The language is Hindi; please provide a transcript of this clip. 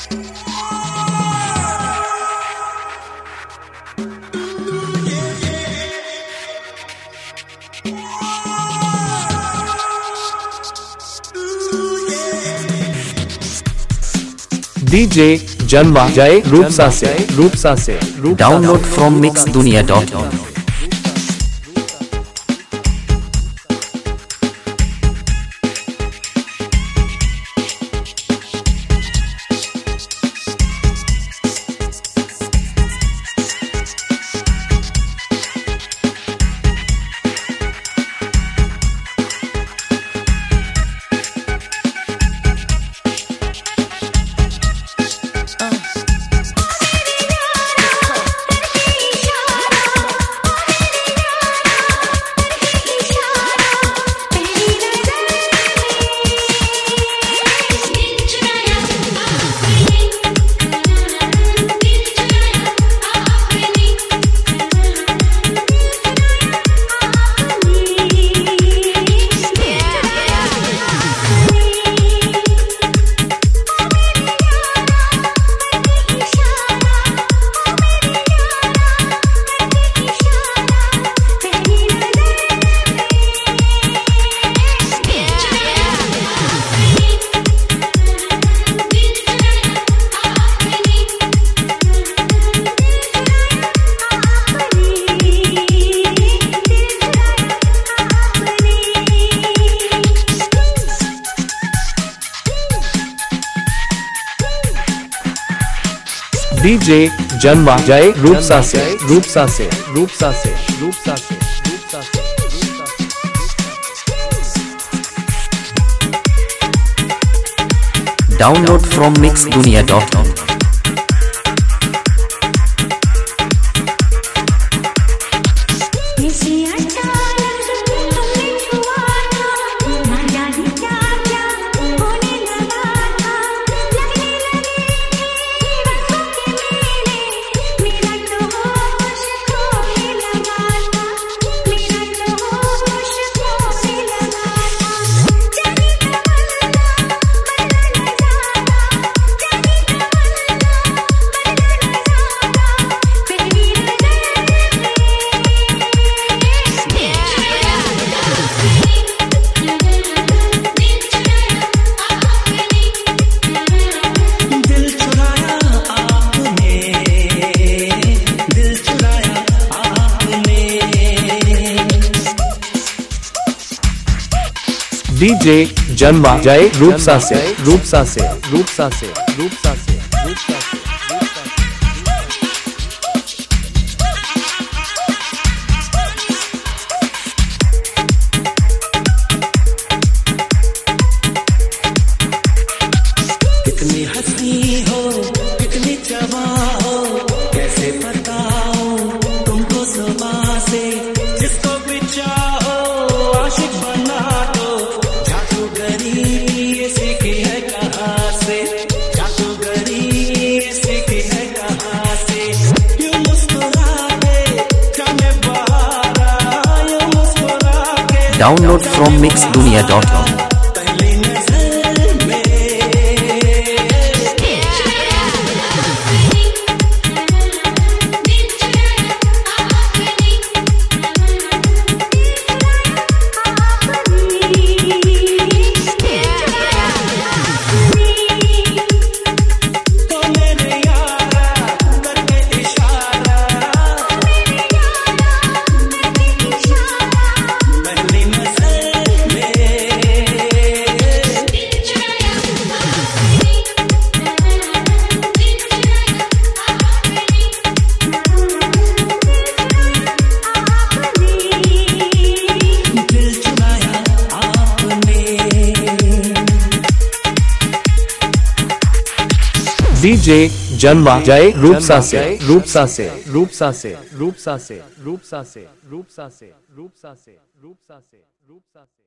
डीजे जन्मा जय रूपसा से डाउनलोड फ्रॉम mixdunia.in। डीजे जन्मा जय रूपसा से डाउनलोड फ्रॉम mixdunia.in। डीजे जन्मा जय रूपसा से कितनी हंसी हो कितनी जवा हो कैसे बताओ तुमको सुबह से जिसको भी चाहो आशिक बना दो। जादूगरी ये सीखी है कहाँ से, जादूगरी ये सीखी है कहाँ से। यूं मुस्कुरा के जाने बहारा, यूं मुस्कुरा के। Download from mixdunia.in। डीजे जन्मा जय रूपसा से